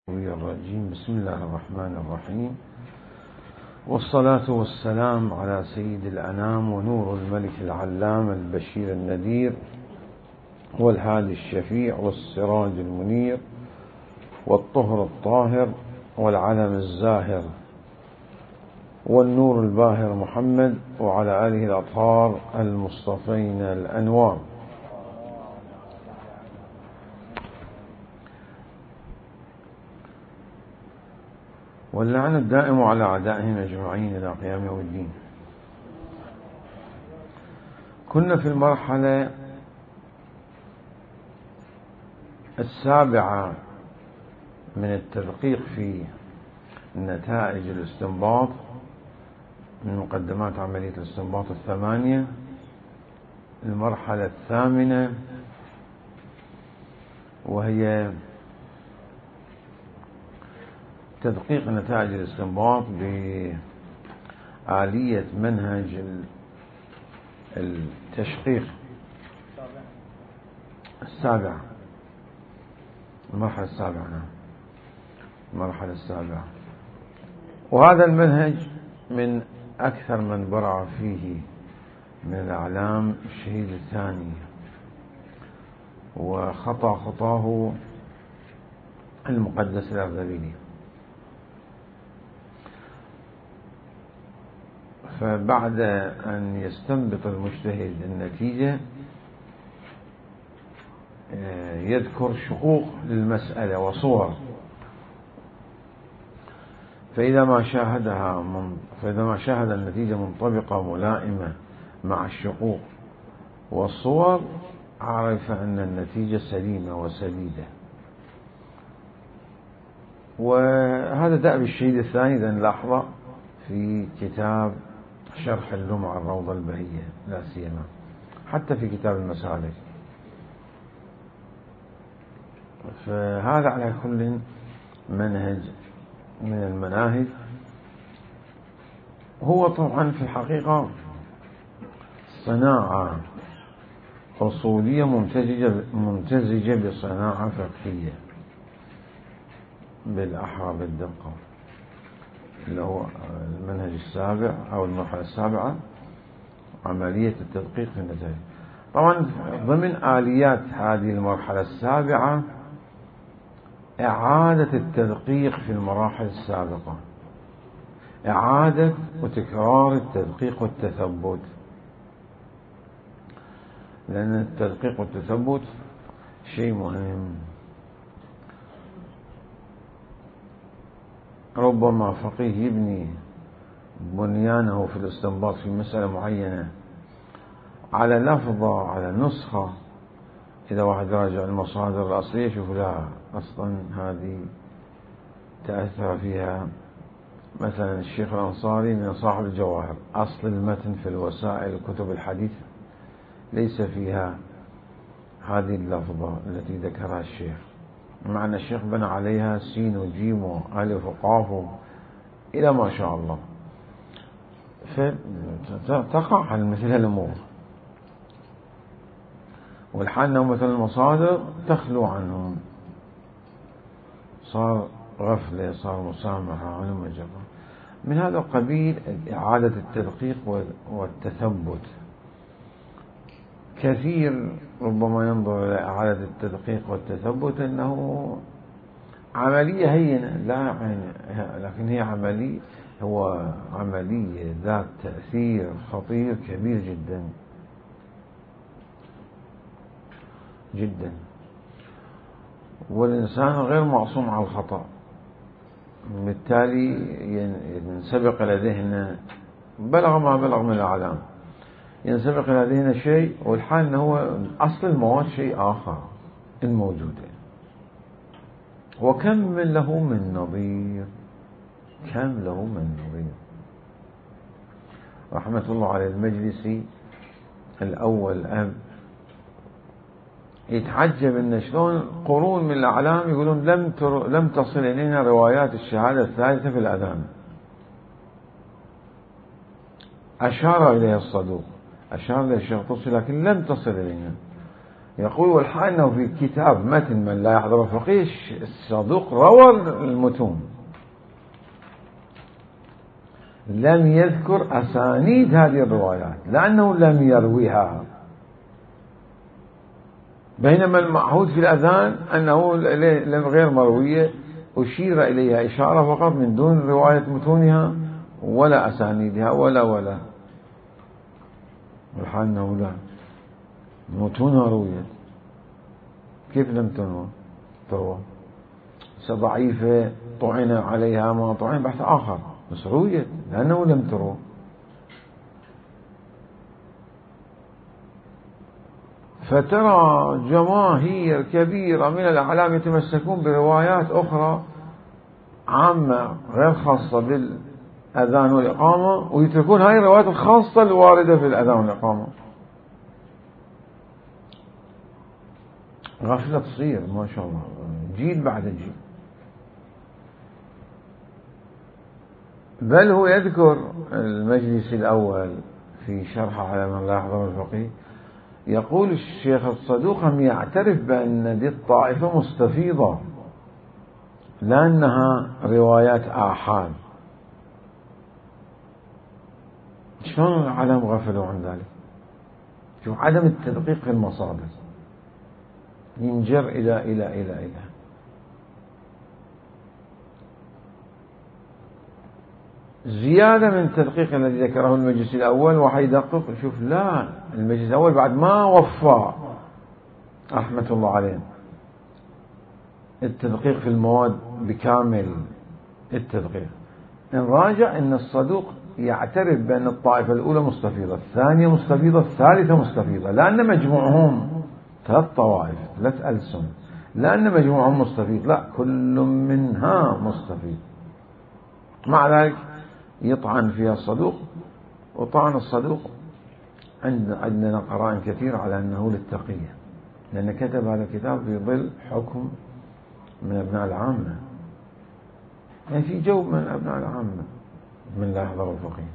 الرجيم. بسم الله الرحمن الرحيم، والصلاة والسلام على سيد الأنام ونور الملك العلام البشير النذير والهادي الشفيع والسراج المنير والطهر الطاهر والعلم الزاهر والنور الباهر محمد وعلى آله الأطهار المصطفين الأنوار. واللعن الدائم على أعدائهم أجمعين إلى قيام يوم الدين. كنا في المرحلة السابعة من التدقيق في نتائج الاستنباط من مقدمات عملية الاستنباط الثمانية. المرحلة الثامنة وهي تدقيق نتائج الاستنباط بآلية منهج التشقيق السابعة، المرحلة السابعة. نعم، المرحلة السابعة. وهذا المنهج من أكثر من برع فيه من الأعلام الشهيد الثاني، وخطى خطاه المقدس الأردبيلي. فبعد أن يستنبط المجتهد النتيجة يذكر شقوق للمسألة وصور، فإذا ما شاهد النتيجة منطبقة ملائمة مع الشقوق والصور عرف أن النتيجة سليمة وسديدة. وهذا دأب الشهيد الثاني إذا نلاحظه في كتاب شرح اللمع الروضة البهية، لا سيما حتى في كتاب المسالك. فهذا على كل منهج من المناهج. هو طبعا في الحقيقة صناعة أصولية ممتزجة بصناعة فقهية بالأحرى بالدقة، اللي هو المنهج السابع أو المرحلة السابعة، عملية التدقيق في النتائج. طبعا ضمن آليات هذه المرحلة السابعة إعادة التدقيق في المراحل السابقة، إعادة وتكرار التدقيق والتثبت، لأن التدقيق والتثبت شيء مهم. ربما فقيه يبني بنيانه في الاستنباط في مسألة معينة على لفظة، على نسخة. إذا واحد راجع المصادر الأصلية يشوف لا، أصلا هذه تأثر فيها مثلا الشيخ الأنصاري من صاحب الجواهر، أصل المتن في الوسائل كتب الحديث ليس فيها هذه اللفظة التي ذكرها الشيخ، مع أن الشيخ بنى عليها سين وجيم وألف وقاف إلى ما شاء الله. فتقع على مثل الأمور، والحال أنه مثل المصادر تخلو عنهم، صار غفلة، صار مسامحة على جرى. من هذا القبيل إعادة التدقيق والتثبت. كثير ربما ينظر إلى إعادة التدقيق والتثبت أنه عملية هينة، لا، لكن هي عملية ذات تأثير خطير كبير جدا جدا. والإنسان غير معصوم على الخطأ، بالتالي ينسبق إلى ذهنه بلغ ما بلغ من الأعلام، ينسبق إلى ذهنه شيء، والحال أنه أصل المواد شيء آخر الموجودة. وكم له من نظير، كم له من نظير. رحمة الله على المجلسي الأول أب يتعجب أن شلون قرون من الأعلام يقولون لم تصل إلينا روايات الشهادة الثالثة في الأذان. أشار إليها الصدوق، أشار إلى الشيخ طوسي، لكن لم تصل إلينا. يقول والحال أنه في كتاب متن من لا يحضر الفقيه الصدوق روى المتون لم يذكر أسانيد هذه الروايات لأنه لم يرويها، بينما المعهود في الأذان أنه غير مروية أشير إليها إشارة فقط من دون رواية متونها ولا أسانيدها ولا والحال أنه لا متونها رويت. كيف لم تروى؟ ضعيفة طعن عليها ما طعن بحث آخر، بس رويت لأنه لم تروى. فترى جماهير كبيرة من الأعلام يتمسكون بروايات أخرى عامة غير خاصة بالأذان والإقامة، ويتركون هذه الروايات الخاصة الواردة في الأذان والإقامة. غفلة تصير ما شاء الله جيل بعد جيل. بل هو يذكر المجلس الأول في شرح على من لا يحضر الفقيه، يقول الشيخ الصدوق هم يعترف بأن دي الطائفة مستفيضة لأنها روايات آحاد. شلون العالم غفلوا عن ذلك؟ شوف عدم التدقيق في المصادر ينجر إلى زيادة من التدقيق الذي ذكره المجلس الأول وحيدقق. شوف لا، المجلس الأول بعد ما وفى رحمة الله عليه التدقيق في المواد بكامل التدقيق، نراجع أن الصدوق يعترف بأن الطائفة الأولى مستفيضة، الثانية مستفيضة، الثالثة مستفيضة، لأن مجموعهم 3 طوائف 3 ألسن، لأن مجموعهم مستفيض، لا كل منها مستفيض. مع ذلك يطعن فيها الصدوق، وطعن الصدوق عندنا قرائن كثيرة على أنه للتقية، لأن كتب هذا الكتاب في ظل حكم من أبناء العامة، يعني في جو من أبناء العامة من لا يحضر الفقيه.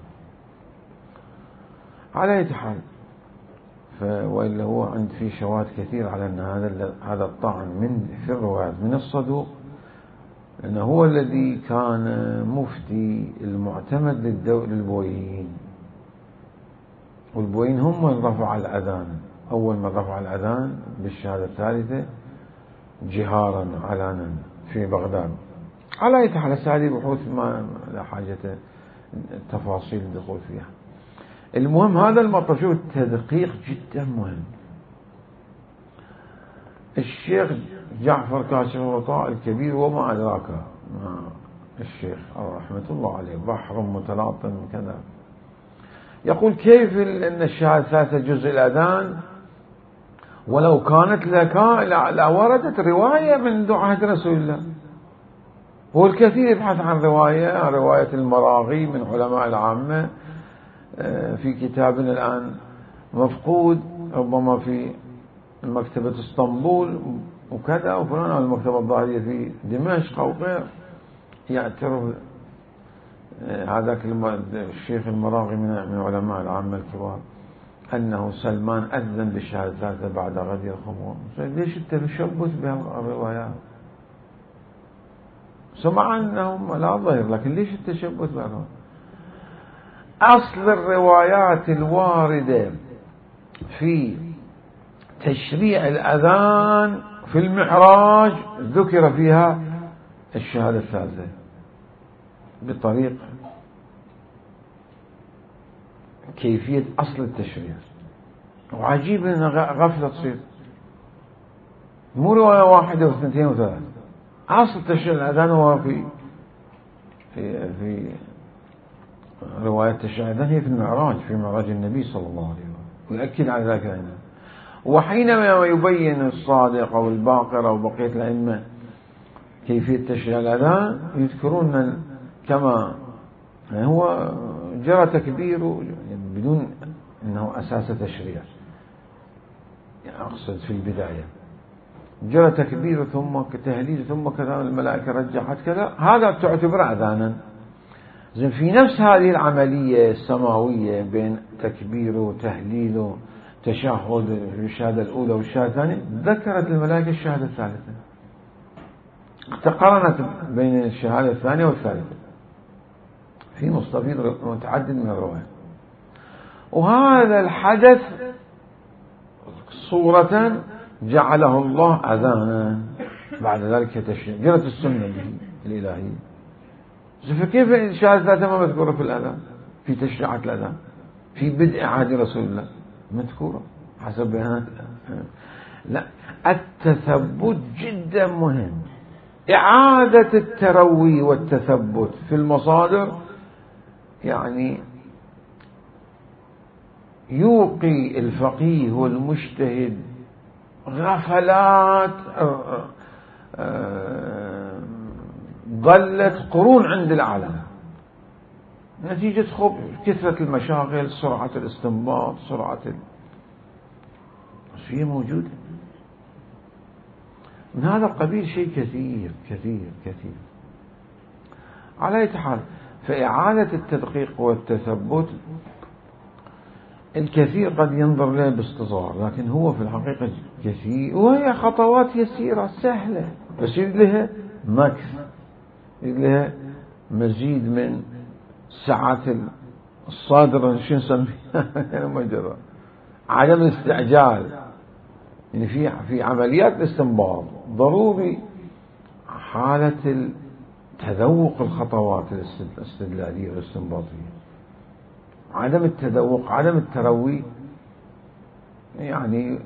على أي حال وإلا هو عند في شواهد كثير على أن هذا الطعن في الروايات من الصدوق، لأنه هو الذي كان مفتي المعتمد للبويهيين، والبويهيين هم من رفع الأذان، أول من رفع الأذان بالشهادة الثالثة جهارا علنا في بغداد. على أي حال هذه بحوث ما لا حاجة تفاصيل الدخول فيها. المهم هذا المطلب، شوف التدقيق جدا مهم. الشيخ جعفر كاشف الغطاء الكبير وما أدراك الشيخ رحمة الله عليه بحر متلاطم كذا، يقول كيف أن الشهادة الثالثة جزء الأذان ولو كانت لوردت رواية من عهد رسول الله. والكثير يبحث عن رواية المراغي من علماء العامة في كتابنا الآن مفقود، ربما في مكتبة اسطنبول وكذا وفلان، أو المكتبة الظاهرية في دمشق أو غير، يعترف هذاك الشيخ المراغي من علماء العامة الكبار أنه سلمان أذن بالشهادة الثالثة بعد غدير الخمور. ليش التشبث بهالروايات؟ سمع أنهم لا ظاهر، لكن ليش التشبث بهالروايات؟ أصل الروايات الواردة في تشريع الأذان في المعراج ذكر فيها الشهادة الثالثة بطريق كيفية أصل التشريع. وعجيب أن غفلة تصير، مو رواية واحدة واثنتين وثلاثة. أصل تشريع الأذان هو في رواية تشريع الأذان هي في المعراج، في معراج النبي صلى الله عليه وسلم، ويؤكد على ذلك الأئمة. وحينما يبين الصادق أو الباقر أو بقية الأئمة كيفية تشريع الأذان يذكرون كما هو جرى تكبيره بدون أنه أساس تشريع، يعني أقصد في البداية جرى تكبير ثم تهليل ثم كذا الملائكة رجحت كذا، هذا تعتبر أذانا. زين في نفس هذه العملية السماوية بين تكبيره وتهليله تشهد الشهادة الأولى والشهادة الثانية، ذكرت الملائكة الشهادة الثالثة، اقترنت بين الشهادة الثانية والثالثة في مستفيض متعدد من الروايات. وهذا الحدث صورة جعله الله أذانا، بعد ذلك تشريع، جرت السنة به الإلهية. فكيف الشهادة الثالثة ما مذكورة في الأذان، في تشريعات الأذان، في بدء عهد رسول الله مذكورة حسب بيانات. لا، التثبت جدا مهم. إعادة التروي والتثبت في المصادر يعني يوقي الفقيه والمجتهد غفلات ظلت قرون عند العالم نتيجة كثرة المشاغل، سرعة الاستنباط، سرعة شيء موجود من هذا القبيل، شيء كثير كثير كثير. على أي حال، فإعادة التدقيق والتثبت الكثير قد ينظر له باستصغار، لكن هو في الحقيقة كثير، وهي خطوات يسيرة سهلة، بس يريد لها مكث، يريد لها مزيد من سعة الصادرة، شو نسميها عدم الاستعجال. يعني في عمليات الاستنباط ضروري حالة تذوق الخطوات الاستدلالية والاستنباطية. عدم التذوق، عدم التروي يعني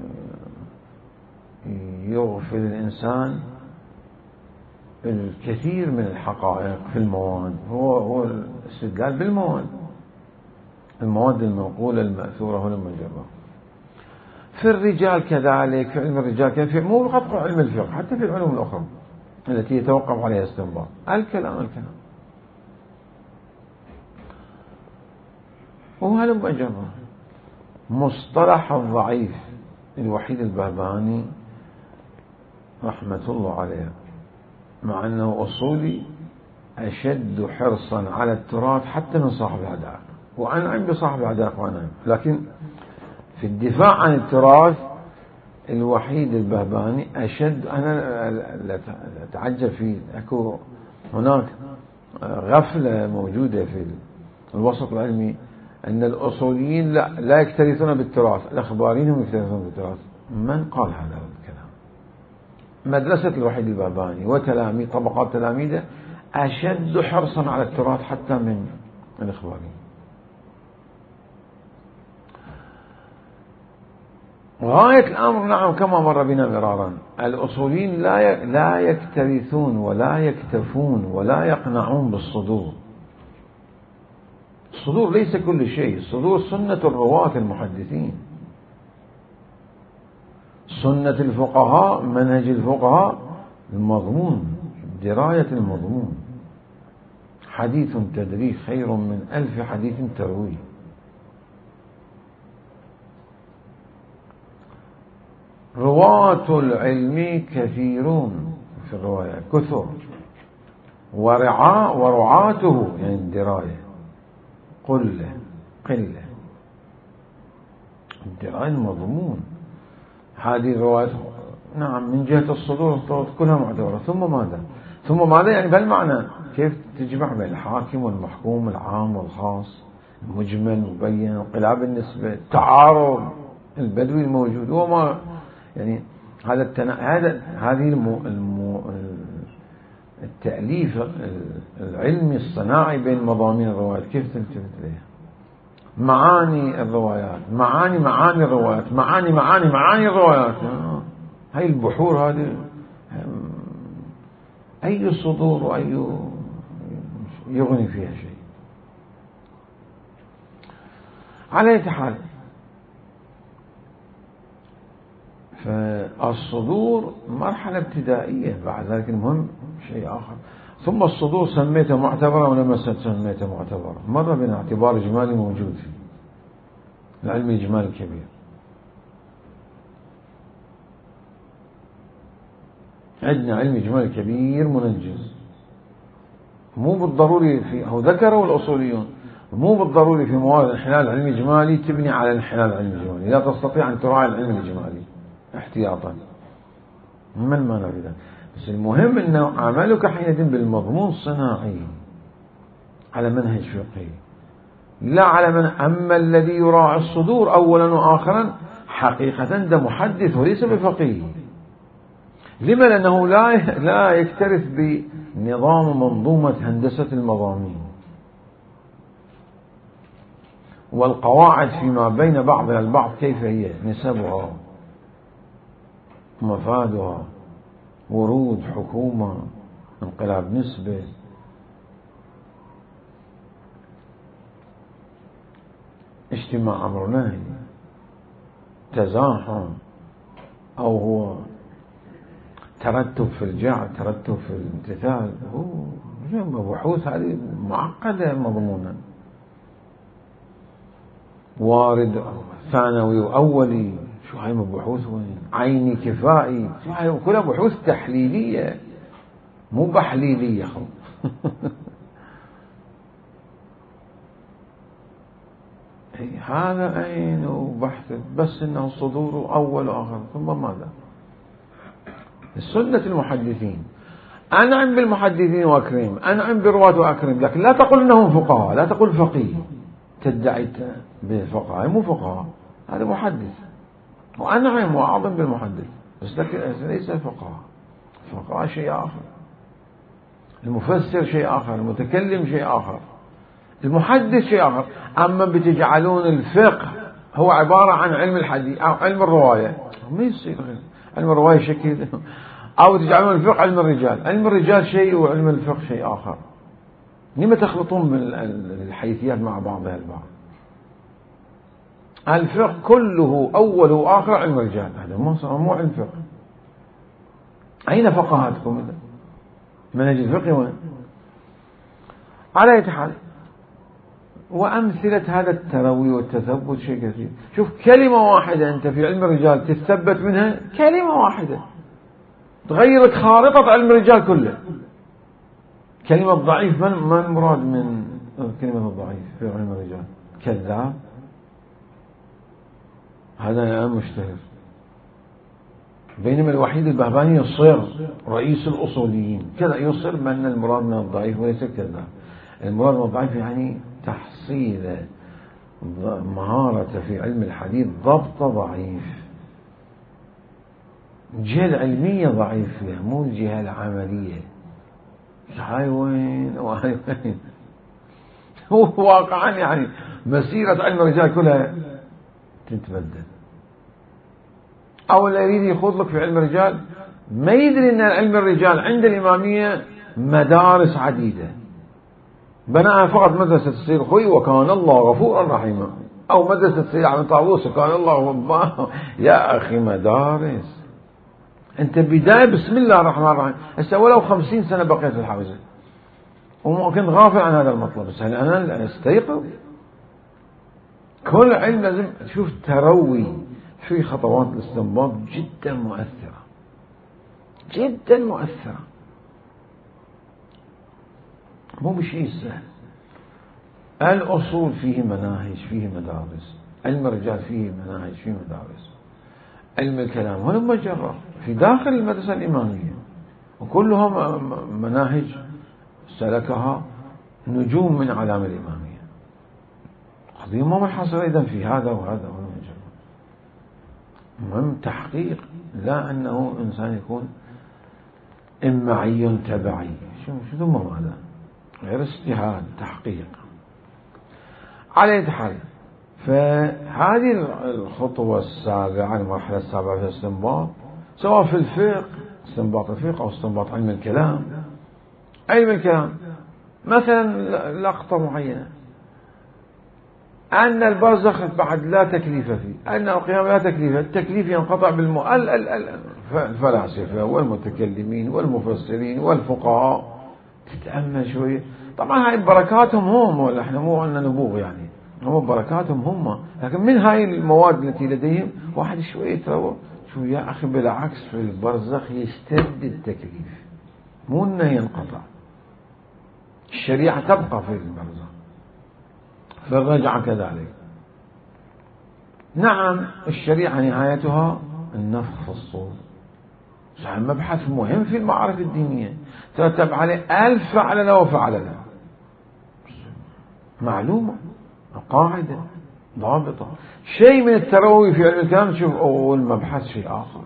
يغفل الإنسان الكثير من الحقائق في المواد. هو الاستدلال بالمواد، المواد المنقولة المأثورة والمجرة. في الرجال كذلك، في علم الرجال كذلك، مو فقط علم الفقه، حتى في العلوم الأخرى التي يتوقف عليها استنباط. الكلام وهذا مجرد. مصطلح الضعيف الوحيد البهبهاني رحمة الله عليه، مع أنه أصولي أشد حرصا على التراث حتى من صاحب العداء، وأنا عم بصاحب العداء وأنا، لكن في الدفاع عن التراث الوحيد البهبهاني أشد. أنا أتعجب فيه، أكو هناك غفلة موجودة في الوسط العلمي أن الأصوليين لا يكترثون بالتراث، الأخباريين هم يكترثون بالتراث. من قال هذا الكلام؟ مدرسة الوحيد البهبهاني وتلاميذ طبقات تلاميذه أشد حرصا على التراث حتى من الأخباريين. غاية الأمر نعم كما مر بنا مرارا، الأصوليين لا يكترثون ولا يكتفون ولا يقنعون بالصدور. الصدور ليس كل شيء، الصدور سنة الرواة المحدثين، سنة الفقهاء، منهج الفقهاء، المضمون، دراية المضمون. حديث تدريه خير من 1000 حديث ترويه. رواة العلم كثيرون في الرواية كثر، ورعاته يعني الدراية قلة. الدراية المضمون. هذه الروايات نعم من جهة الصدور كلها معتبرة. ثم ماذا يعني بالمعنى كيف تجمع بين الحاكم والمحكوم، العام والخاص، المجمل مبين، انقلاب النسبة، التعارض البدوي الموجود، وما يعني هذه التأليف العلمي الصناعي بين مضامين الروايات، كيف تلتفت إليها؟ معاني الروايات، معاني الروايات، معاني الروايات. هاي البحور هذه أي صدور وأي يغني فيها شيء. على أي حال، فالصدور مرحلة ابتدائية، بعد ذلك المهم شيء آخر. ثم الصدور سميته معتبرة ولما سميته معتبرة، مر بنا اعتبار إجمالي موجود فيه العلم الإجمالي الكبير. عندنا علم إجمالي كبير منجز، مو بالضروري فيه، هو ذكره الأصوليون، مو بالضروري في مواد الانحلال العلمي الإجمالي تبني على الانحلال العلمي الإجمالي، لا تستطيع أن تراعي العلم الإجمالي احتياطا، من ما نريد. بس المهم أنه عملك حينئذ بالمضمون الصناعي على منهج فقهي، لا على من. أما الذي يراعي الصدور أولا وآخرا حقيقة ده محدث وليس بفقيه. لما؟ لأنه لا يكترث بنظام منظومة هندسة المضامين والقواعد فيما بين بعضها البعض، كيف هي نسبها، مفادها، ورود، حكومة، انقلاب نسبة، اجتماع أمر نهي، تزاحم، أو هو ترتب في الجعل، ترتب في الامتثال. بحوث هذه معقدة مضمونا، وارد ثانوي وأولي، شو هاي بحوث وين، عيني كفائي، شو هاي كلها بحوث تحليلية مو بحليلية. هذا عين وبحث، بس إنه صدور أول وآخر، ثم ماذا؟ السنة المحدثين، أنعم بالمحدثين وأكرم، أنعم برواة وأكرم، لكن لا تقل إنهم فقهاء، لا تقل فقيه تدعي بالفقهاء، مو فقهاء، هذا محدث، وأنعم وأعظم بالمحدث، بس ليس فقهاء. الفقهاء شيء آخر، المفسر شيء آخر، المتكلم شيء آخر، المحدث شيء آخر. أما بتجعلون الفقه هو عبارة عن علم الحديث أو علم الرواية، ما يصير علم الرواية شكل، أو تجعلون الفقه علم الرجال، علم الرجال شيء وعلم الفقه شيء آخر. لما تخلطون الحيثيات مع بعضها البعض؟ الفقه كله أول وآخر علم الرجال، هذا مو علم فقه. أين فقهاتكم إذا؟ منهج الفقه وين؟ على أي حال، وأمثلة هذا التروي والتثبت شيء كثير. شوف كلمة واحدة أنت في علم الرجال تثبت منها، كلمة واحدة تغيرك خارطة علم الرجال كله. كلمة ضعيف، من المراد من كلمة الضعيف في علم الرجال؟ كذاب، هذا الآن مشتهر. بينما الوحيد البهباني يصر رئيس الأصوليين كذا، يصر بأن المراد من الضعيف وليس الكذاب. المراد من الضعيف يعني تحصيل مهارة في علم الحديث ضبط ضعيف، الجهة العلمية ضعيف فيها، مو الجهة العملية. هاي وين وهاي وين؟ هو واقعا يعني مسيرة علم الرجال كلها تتبدل. أو اللي يريد يخوض لك في علم الرجال ما يدري أن علم الرجال عند الإمامية مدارس عديدة، بناها فقط مدرسة السيد الخوي وكان الله غفورا رحيما، أو مدرسة السيد عبد طاووس وكان الله غفورا. يا أخي مدارس، أنت بداية بسم الله الرحمن الرحيم. هسه ولو 50 سنة بقيت في الحوزة وكنت غافل عن هذا المطلب، بس هل أنا استيقظ؟ كل علم لازم تشوف تروي في خطوات الاستنباط جدا مؤثرة، جدا مؤثرة، مو بشيء سهل. الأصول فيه مناهج، فيه مدارس، علم الرجال فيه مناهج، فيه مدارس. علم الكلام هو مجرد في داخل المدرسة الإمامية، وكلها مناهج سلكها نجوم من أعلام الإمامية. قضية ما منحصرة إذا في هذا وهذا وهذا، مهم تحقيق، لا أنه إنسان يكون إمعي تبعي. شو ثم ماذا؟ غير اجتهاد، تحقيق. على أي حال، فهذه الخطوة السابعة، المرحلة السابعة في الاستنباط، سواء في الفقه استنباط الفقه أو استنباط علم الكلام. علم الكلام مثلا لقطة معينة، أن البرزخ بعد لا تكليف فيه، أن القيامة لا تكليف، التكليف ينقطع الفلاسفة والمتكلمين والمفسرين والفقهاء. تتأمل شوية، طبعا هاي بركاتهم هم، احنا مو عندنا نبوغ يعني، هم بركاتهم هم، لكن من هاي المواد التي لديهم واحد شوية تروى شو يا أخي، بالعكس في البرزخ يستد التكليف، مو أنه ينقطع، الشريعة تبقى في البرزخ. في الرجعة كذلك. نعم الشريعة نهايتها النفخ في الصور، مبحث مهم في المعارف الدينية ترتب عليه 1000 فعلنا وفعلنا، معلومة قاعدة ضابطة. شيء من التروي في علم الكلام تشوف المبحث شيء آخر،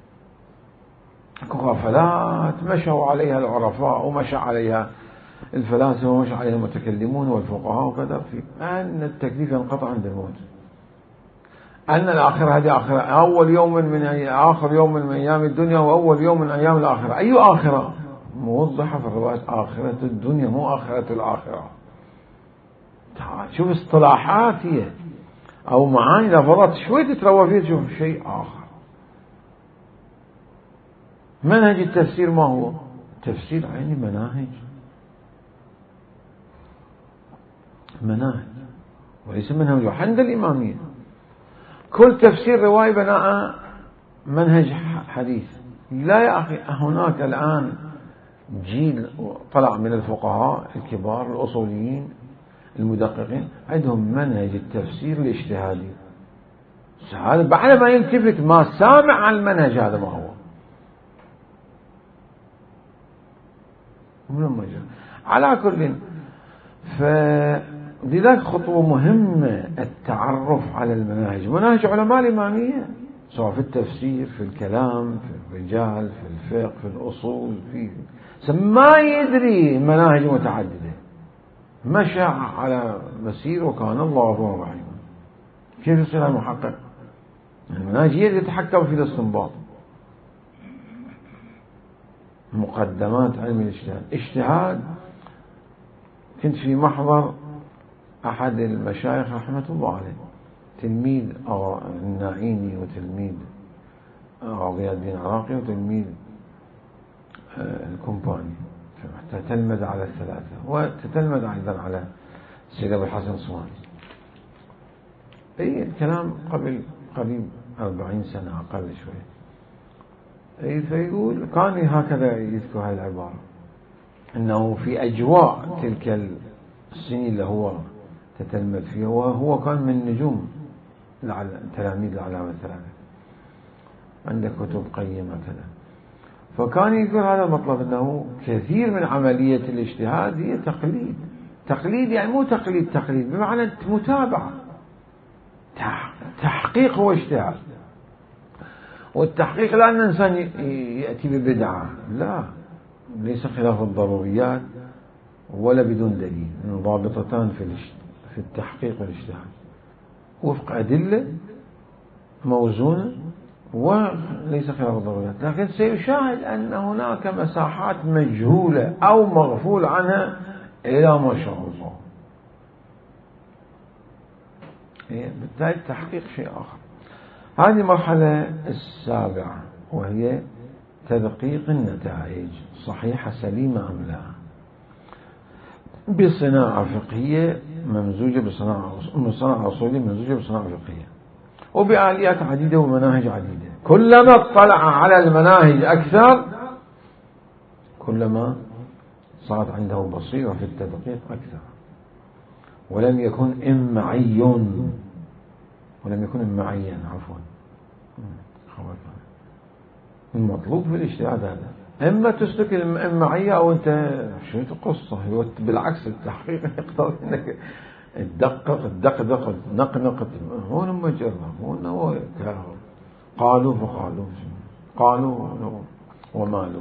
غفلات مشوا عليها العرفاء ومشى عليها الفلاسفة ومشى عليها المتكلمون والفقهاء وكذا، في أن التكليف ينقطع عند الموت، أن الآخرة هذه آخرة، أول يوم من آخر يوم من أيام الدنيا وأول يوم من أيام الآخرة. أي آخرة؟ موضحة في الروايات آخرة الدنيا مو آخرة الآخرة. شوف اصطلاحات هي أو معاني لفظات شوي تتروى فيها تشوف شيء آخر. منهج التفسير ما هو؟ تفسير يعني مناهج وليس منهج عند الإمامية. كل تفسير رواية بناء منهج حديث. لا يا أخي، هناك الآن جيل طلع من الفقهاء الكبار الأصوليين المدققين عندهم منهج التفسير الاجتهادي، هذا بعد ما يلتفت ما سامع عن المنهج هذا ما هو. على كل، فلذلك خطوة مهمة التعرف على المناهج، مناهج علماء الإمامية سواء في التفسير في الكلام في الرجال في الفقه في الأصول ما يدري مناهج متعددة، مشى على مسير وكان الله غفورا رحيما. كيف يصير المحقق؟ المناهج هي اللي تتحكم في الاستنباط. مقدمات علم الاجتهاد. اجتهاد، كنت في محضر أحد المشايخ رحمة الله عليه، تلميذ الناعيني وتلميذ غياث الدين العراقي وتلميذ الكومباني، تتلمذ على الثلاثة وتتلمذ أيضا على السيد أبو الحسن الصواني. أي الكلام قبل قريب 40 سنة أقل شوي. أي فيقول كان هكذا يذكر هذه العبارة، أنه في أجواء تلك السنين اللي هو تتلمذ فيها وهو كان من نجوم تلاميذ العلامة الثلاثة، عنده كتب قيمة كذا. فكان يقول هذا المطلب، أنه كثير من عملية الاجتهاد هي تقليد يعني مو تقليد بمعنى متابعة. تحقيق هو اجتهاد، والتحقيق لا أن الإنسان يأتي ببدعة، لا، ليس خلاف الضروريات ولا بدون دليل، ضابطتان في التحقيق والاجتهاد وفق أدلة موزونة وليس خلاف الضروريات، لكن سيشاهد أن هناك مساحات مجهولة أو مغفول عنها إلى ما شاء الله. بالتالي التحقيق شيء آخر. هذه المرحلة السابعة وهي تدقيق النتائج، صحيحة سليمة أم لا، بصناعة فقهية ممزوجة بصناعة أصولية ممزوجة بصناعة فقهية، وبآليات عديدة ومناهج عديدة. كلما اطلع على المناهج أكثر كلما صارت عنده بصيرة في التدقيق أكثر، ولم يكن إمعيا عفوا. المطلوب في الاجتهاد هذا، إما تسلك الإمعية أو أنت شو القصة. بالعكس التحقيق يقتضي أنك تدقق نقنق. هون مجرد هو قالوا فقالوا قالوا ومالوا.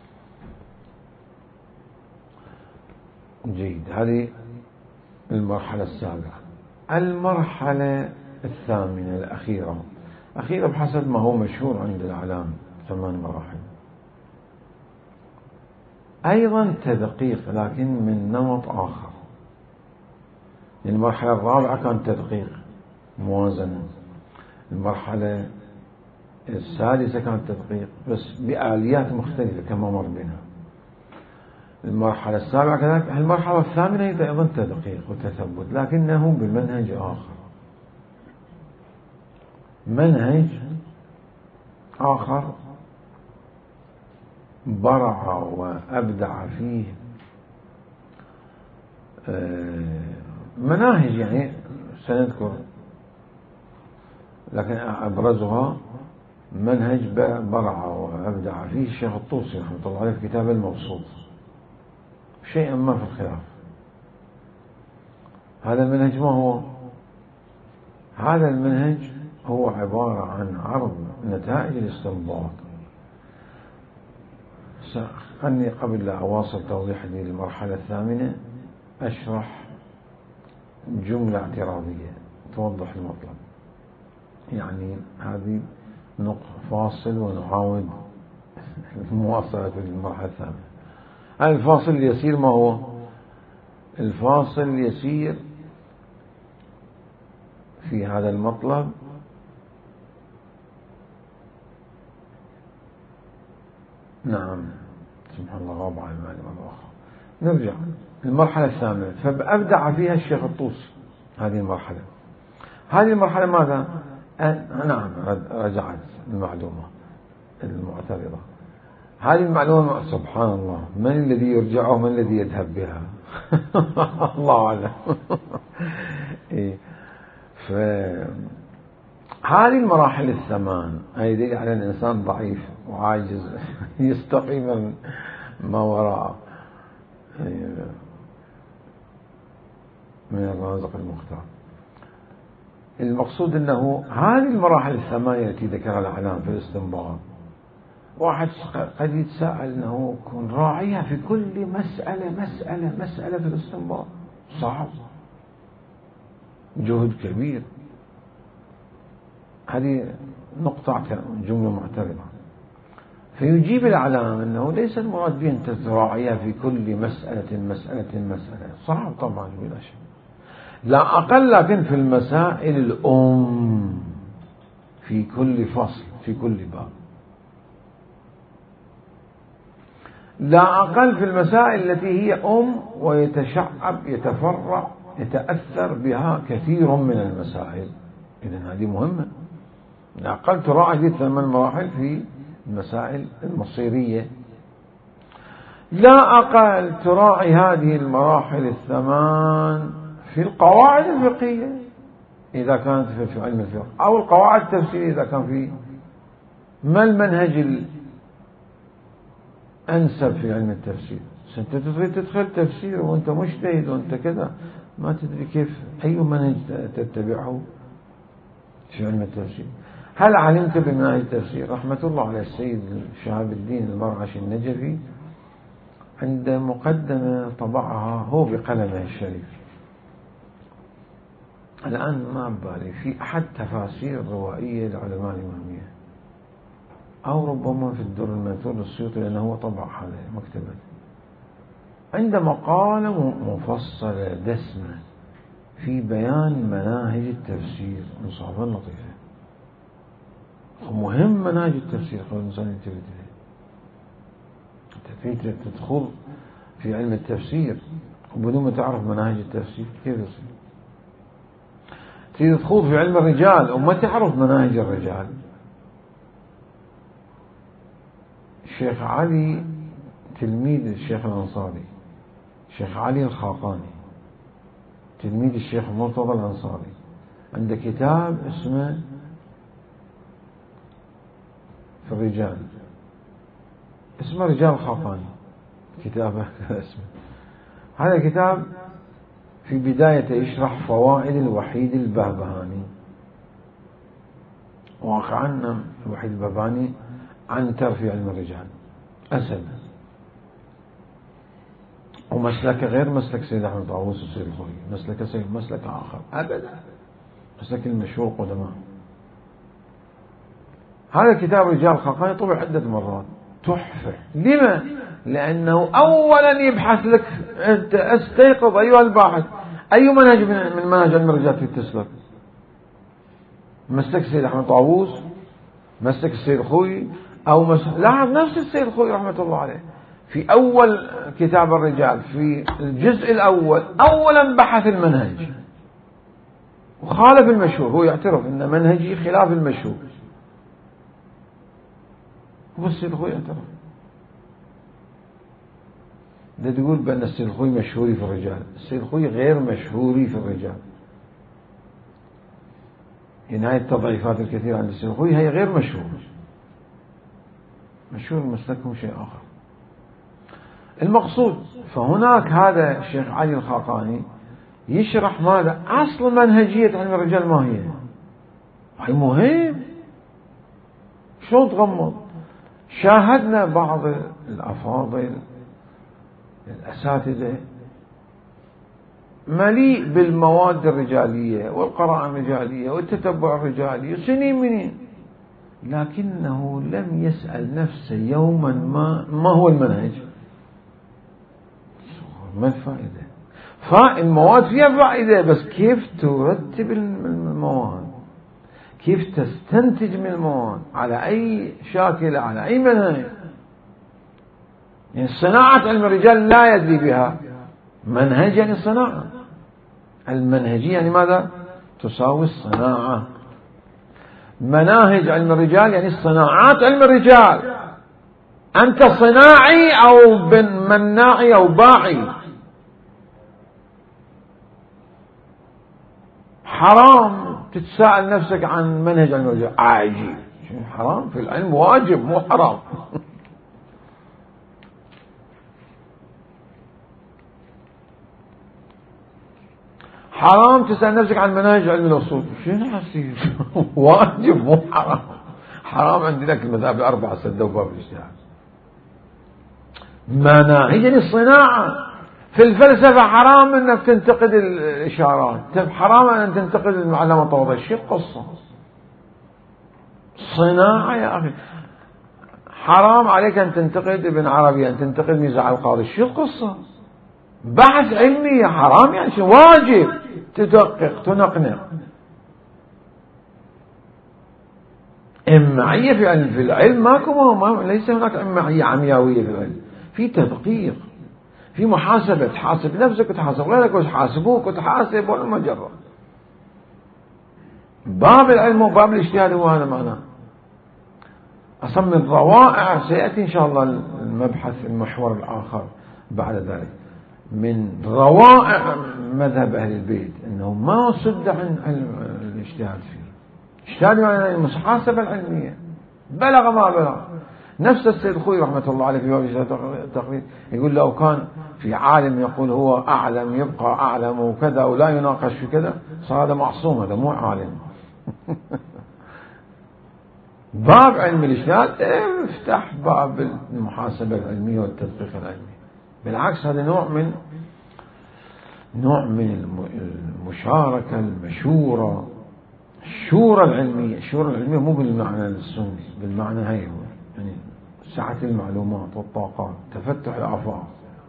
جيد. هذه المرحلة السابعة. المرحلة الثامنة الأخيرة بحسب ما هو مشهور عند الأعلام 8 مراحل، أيضا تدقيق لكن من نمط آخر. المرحلة الرابعة كان تدقيق موازنة، المرحلة السادسة كانت تدقيق بس بآليات مختلفة كما مر بنا. المرحلة السابعة كذلك. المرحلة الثامنة هي أيضا تدقيق وتثبت لكنه بمنهج آخر، منهج آخر برع وأبدع فيه مناهج يعني سنذكر، لكن أبرزها منهج برع وأبدع فيه الشيخ الطوسي رحمة الله عليه في كتاب المبسوط، شيئا ما في الخلاف. هذا المنهج ما هو؟ هذا المنهج هو عبارة عن عرض نتائج الاستنباط. خلني قبل لا أواصل توضيح للمرحلة الثامنة أشرح جملة اعتراضية توضح المطلب. يعني هذه نقطة فاصل ونعاود المواصلة للمرحلة الثامنة. الفاصل اليسير ما هو؟ الفاصل اليسير في هذا المطلب نعم سبحان الله غاب عن المعنى مرة أخرى. نرجع المرحلة الثامنة، فأبدع فيها الشيخ الطوسي هذه المرحلة. هذه المرحلة ماذا؟ نعم رجعت المعلومة المعترضة. هذه المعلومة سبحان الله من الذي يرجع ومن الذي يذهب بها؟ الله أعلم. فهذه المراحل الثمان هي دليل على الإنسان ضعيف وعاجز يستقيم ما وراء من الرازق المختار. المقصود أنه هذه المراحل الثمانية التي ذكرها الأعلام في الاستنباط، واحد قد يتساءل أنه يكون راعيها في كل مسألة في الاستنباط، صعب، جهد كبير. هذه نقطة جملة معترضة. فيجيب الأعلام أنه ليس المراد به أن تراعيها في كل مسألة، صعب طبعا بلا شك، لا أقل، لكن في المسائل الأم في كل فصل في كل باب، لا أقل في المسائل التي هي ويتشعب يتفرع يتأثر بها كثير من المسائل. إذن هذه مهمة، لا أقل تراعي هذه 8 مراحل في المسائل المصيرية، لا أقل تراعي هذه المراحل 8 في القواعد الفقهية إذا كانت في علم الفقه، أو القواعد التفسيرية إذا كان في. ما المنهج الأنسب في علم التفسير؟ أنت تريد تدخل تفسير وأنت مجتهد وأنت كذا ما تدري كيف أي منهج تتبعه في علم التفسير. هل علمت بمنهج التفسير؟ رحمة الله على السيد شهاب الدين المرعشي النجفي عند مقدمة طبعها هو بقلمه الشريف، الآن ما بالي في أحد تفاسير روائية لعلماء الإمامية، أو ربما في الدر المنثور للسيوطي لأنه هو طبع هذا مكتبة، عند مقالة مفصلة دسمة في بيان مناهج التفسير مصابة لطيفة. مهم مناهج التفسير قبل الإنسان ينتبه إليه. تدخل في علم التفسير وبدون ما تعرف مناهج التفسير كيف يصير؟ تدخل في علم الرجال وما تعرف مناهج الرجال. الشيخ علي تلميذ الشيخ الأنصاري، الشيخ علي الخاقاني تلميذ الشيخ مرتضى الأنصاري، عنده كتاب اسمه في الرجال، اسمه رجال الخاقاني، كتابه اسمه. هذا الكتاب في بدايته يشرح فوائد الوحيد البهبهاني، واقعا الوحيد البهبهاني عن ترفي علم الرجال أسد، ومسلك غير مسلك سيد أحمد طاووس والسيد الخوئي، مسلك آخر أبدا، مسلك المشهور قدماء. هذا كتاب رجال الخاقاني طبع عدة مرات، تحفة. لما؟ لأنه أولا يبحث لك أنت استيقظ أيها الباحث أي منهج من منهج علم الرجال تسلك، مسلك سيد أحمد طاووس، مسلك السيد الخوئي، أو لاحظ نفس السيد الخوئي رحمة الله عليه في أول كتاب الرجال في الجزء الأول أولا بحث المنهج وخالف المشهور، هو يعترف أن منهجي خلاف المشهور، والسيد الخوئي يعترف. لا تقول بأن السيد الخوي مشهوري في الرجال، السيد الخوي غير مشهوري في الرجال. يعني هاي التضعيفات الكثيرة عند السيد الخوي هي غير مشهور. مشهور مسلكهم شيء آخر. المقصود فهناك هذا الشيخ علي الخاقاني يشرح ماذا أصل منهجية علم الرجال ما هي. هاي مهم. شلون تغمض؟ شاهدنا بعض الأفاضل الأساتذة مليء بالمواد الرجالية والقراءة الرجالية والتتبع الرجالي سنين منين، لكنه لم يسأل نفسه يوما ما هو المنهج، ما الفائدة. فالمواد فيها فائدة، بس كيف ترتب المواد، كيف تستنتج من المواد، على أي شاكلة، على أي منهج. يعني صناعة علم الرجال لا يدري بها. منهج يعني صناعة، المنهجية يعني ماذا؟ تساوي الصناعة. مناهج علم الرجال يعني صناعات علم الرجال. أنت صناعي أو مناعي أو باعي. حرام تتساءل نفسك عن منهج علم الرجال. عجيب، حرام في العلم واجب مو حرام. حرام تسأل نفسك عن مناهج علم الأصول. شنو حسيب؟ واجب مو حرام. حرام عندنا المذاهب الأربعة سدوا باب الاجتهاد. مناهج يعني الصناعة. في الفلسفة حرام انك تنتقد الإشارات، حرام ان تنتقد المعلمة الطوضية. شو القصة؟ صناعة يا أخي. حرام عليك أن تنتقد ابن عربي، أن تنتقد ميزة القاضي. شو القصة؟ بحث علمي. حرام يعني شو؟ واجب تدقق تنقنق. إمعية في العلم ماكو، ليس هناك إمعية عمياوية في العلم. في تدقيق، في محاسبة، تحاسب نفسك وتحاسب غيرك وتحاسبوك وتحاسب والمجرة. باب العلم وباب الاجتهاد هو هذا معناه. أصلا من روائع سيأتي إن شاء الله المبحث المحور الآخر بعد ذلك. من روائع مذهب أهل البيت أنه ما صد عن الاجتهاد فيه. اجتهاد يعني المحاسبة العلمية. بلغ ما بلغ. نفس السيد خوي رحمة الله عليه في باب التقليد يقول لو كان في عالم يقول هو أعلم يبقى أعلم وكذا ولا يناقش في كذا، صار هذا معصوم، هذا مو عالم. باب علم الاجتهاد افتح باب المحاسبة العلمية والتدقيق العلمي. بالعكس هذا نوع من المشاركة المشورة، الشورى العلمية. الشورى العلمية مو بالمعنى السني، بالمعنى هاي هو يعني سعة المعلومات والطاقات، تفتح الآفاق.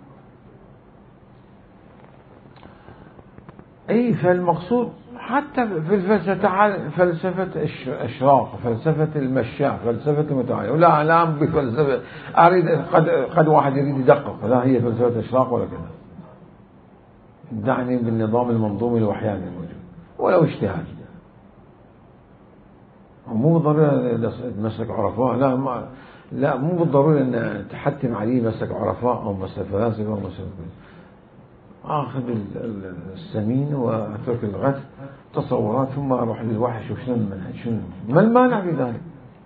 أي فالمقصود حتى في الفلسفة، تعال فلسفة الإشراق، فلسفة المشاة، فلسفة المتعالي. ولا لا بفلسفة أريد قد واحد يريد يدقق، لا هي فلسفة الإشراق ولا كذا. دعني بالنظام المنظومي الوحياني الموجود ولو اجتهاد. مو ضروري مسلك عرفاء، لا مو بالضروري أن تحتم عليه مسلك عرفاء أو مسلك فلاسفة أو مسلك. آخذ السمين وأترك الغث تصورات، ثم أروح للوحي شوف شنو المنهج، شنو ما المانع في ذلك؟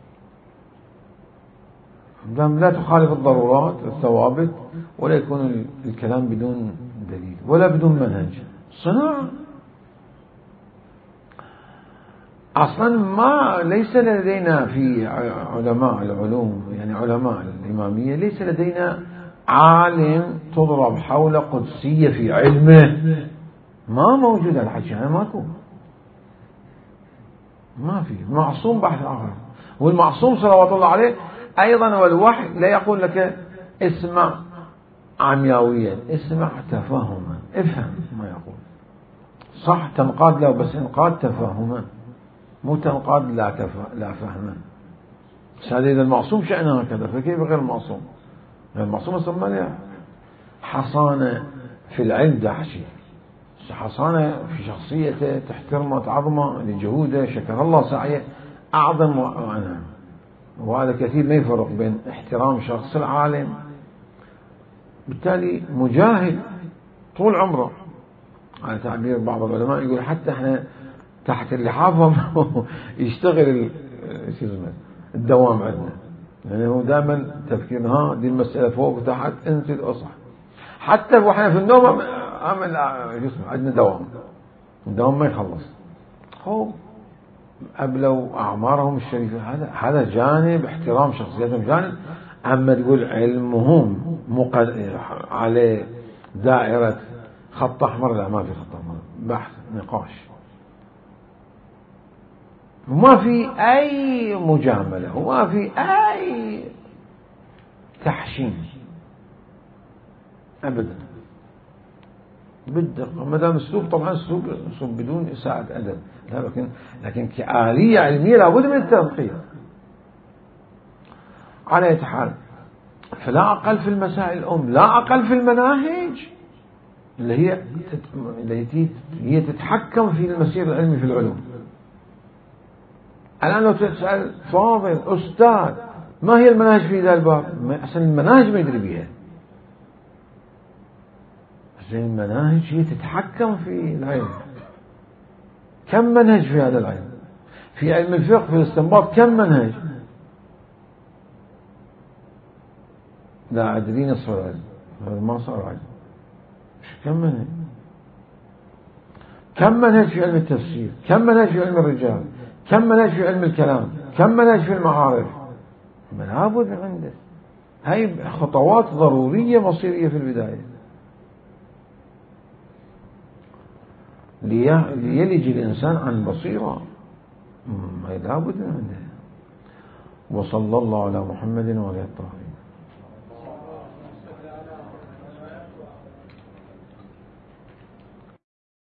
لا تخالف الضرورات الثوابت، ولا يكون الكلام بدون دليل ولا بدون منهج. صناعة. أصلا ما ليس لدينا في علماء العلوم يعني علماء الإمامية ليس لدينا عالم تضرب حول قدسية في علمه. ما موجود الحكي، ماكو، ما في. معصوم بحث آخر. والمعصوم صلوات الله عليه أيضا والوحي لا يقول لك اسمع عمياويا، اسمع تفاهما، افهم ما يقول. صح تنقاد له، بس انقاد تفاهما، مو تنقاد لا فهما. هذا إذا المعصوم شأنه هكذا، فكيف غير المعصوم؟ المعصوم أصلا له حصانة في العلم، دحشي حصانة في شخصيته، تحترمه تعظمه لجهوده، شكر الله سعيه أعظم وأنعم. وهذا كثير ما يفرق بين احترام شخص العالم بالتالي مجاهد طول عمره. على تعبير بعض العلماء يقول حتى احنا تحت اللحافة يشتغل الدوام عندنا، يعني هو دائما تفكير ها دي المسألة فوق وتحت انزل اصح، حتى واحنا في النوم عندنا دوام، الدوام ما يخلص. هو أبلوا أعمارهم الشريفة، هذا جانب احترام شخصيتهم جانب. أما تقول علمهم على دائرة خط أحمر، لا ما في خط أحمر، بحث نقاش، وما في أي مجاملة وما في أي تحشيم أبدا بالدقة. ما دام أسلوب، طبعا أسلوب بدون إساءة أدب، لكن كآلية علمية لابد من التنقية. على أي حال، فلا أقل في المسائل لا أقل في المناهج التي هي تتحكم في المسير العلمي في العلوم. الآن لو تسأل فاضل أستاذ ما هي المناهج في ذا الباب، أصلا المناهج ما يدري بها. المناهج هي تتحكم في العلم. كم منهج في هذا العلم؟ في علم الفقه في الاستنباط كم منهج؟ لا أدري نصف العلم، هذا ما صار علم. كم منهج؟ كم منهج في علم التفسير؟ كم منهج في علم الرجال؟ كم منهج في علم الكلام؟ كم منهج في المعارف؟ لابد عنده هاي خطوات ضرورية مصيرية في البداية ليلج الإنسان عن بصيرة، هاي لابد عنده. وصلى الله على محمد وعلى آله الطاهرين.